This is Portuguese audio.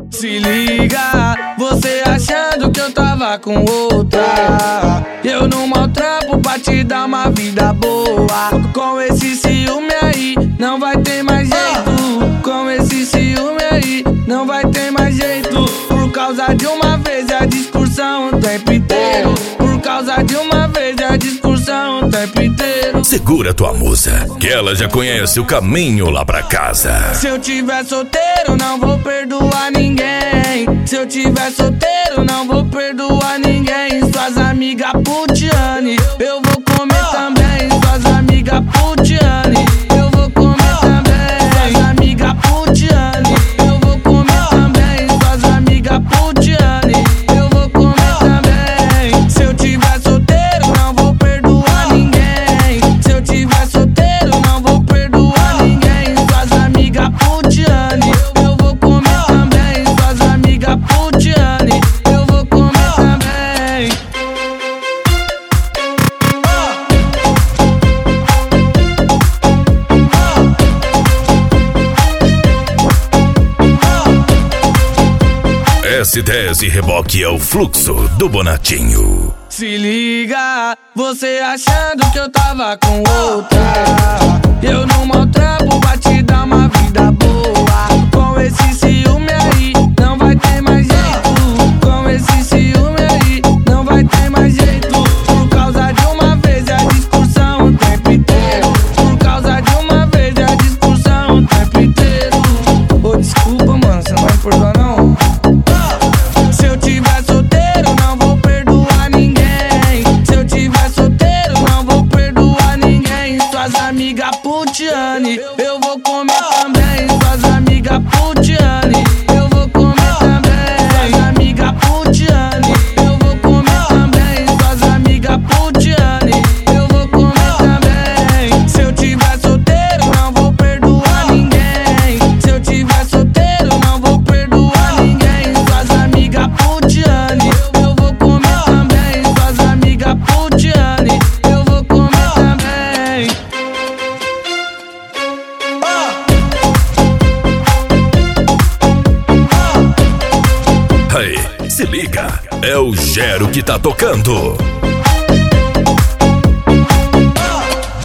Se liga, você achando que eu tava com outra. Eu não maltrapo pra te dar uma vida boa. Com esse ciúme aí, não vai ter mais jeito. Com esse ciúme aí, não vai ter mais jeito. Por causa de uma vez a discussão o tempo inteiro. Por causa de uma vez a discussão o tempo inteiro. Segura tua musa, que ela já conhece o caminho lá pra casa. Se eu tiver solteiro, não vou perdoar ninguém. Se eu tiver solteiro, não vou perdoar ninguém. Suas amigas putiane, eu vou comer também. Suas amigas putiane, eu vou comer também. Suas amigas putiane, eu vou comer também. Suas amigas putiane, eu vou comer também. Se eu tiver solteiro, não vou perdoar ninguém. Se eu tiver solteiro, não vou perdoar ninguém. Suas amigas putiane, eu vou comer também. Suas amigas putiane, eu vou comer também. S10 e reboque é o fluxo do Bonatinho. Se liga, você achando que eu tava com outra. Eu não maltrapo pra te dar uma vida boa. Com esse ciúme aí, não vai ter mais jeito. Com esse ciúme aí, não vai ter mais jeito. Por causa de uma vez a discussão o tempo inteiro. Por causa de uma vez a discussão o tempo inteiro. Ô, desculpa, mano, você não vai me perdoar não? Se eu tiver solteiro, não vou perdoar ninguém. Se eu tiver solteiro, não vou perdoar ninguém. Suas amigas putiane, eu vou comer também. Suas amigas putiane, eu vou comer também. Suas amigas putiane, eu vou comer também. Suas amigas putiane, eu vou comer também. Se eu tiver solteiro, não vou perdoar ninguém. Se eu tiver solteiro, não vou perdoar ninguém. Suas amigas putiane, eu vou comer também. Suas amigas putiane, eu vou comer também. Aí, se liga, é o Gero que tá tocando.